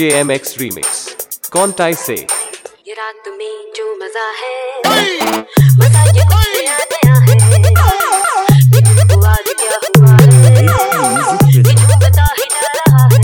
DJ MX Remix कौनटाई से ये रात में जो मजा है मजा ये कुछ नया नया है। ये तुमको आज क्या हुआ है ये जो बता ही ना रहा है।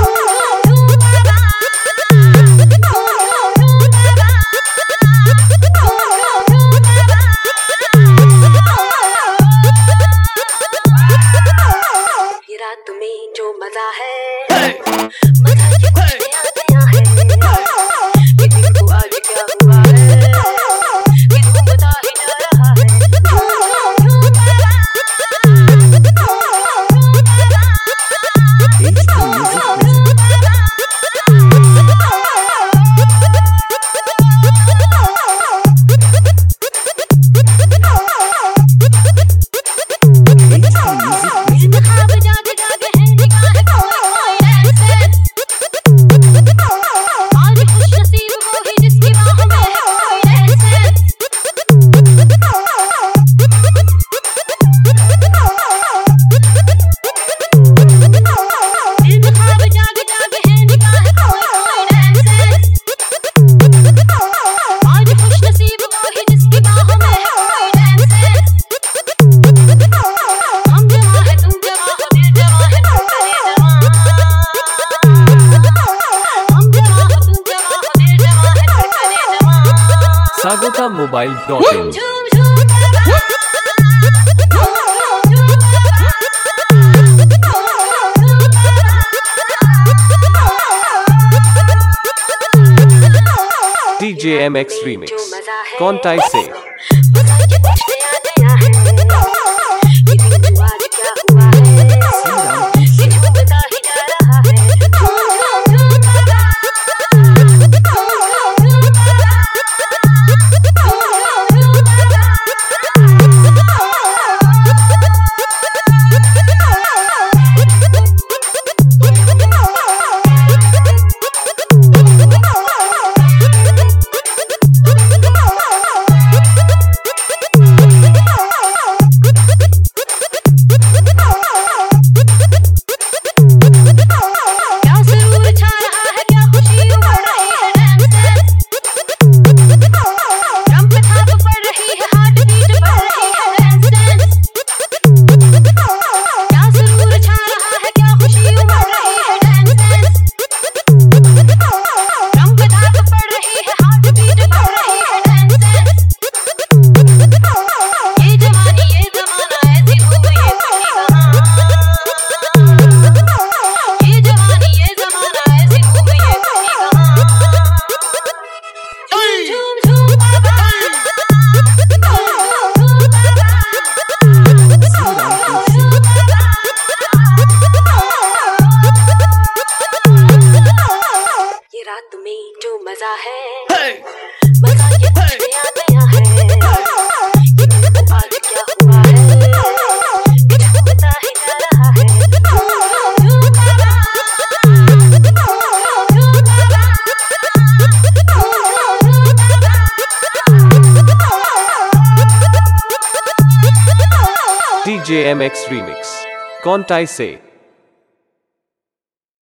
ये रात में जो मजा है मजा ये कुछ नया नया है। ये तुमको आज क्या हुआ है ये जो बता ही ना रहा है। Sagota Mobile.in DJ MX Remix कौनटाई से रात में जो मजा है मजा ये कुछ नया नया है। ये तुमको आज क्या हुआ है ये जो बता ही ना रहा है। DJ MX Remix कौनटाई से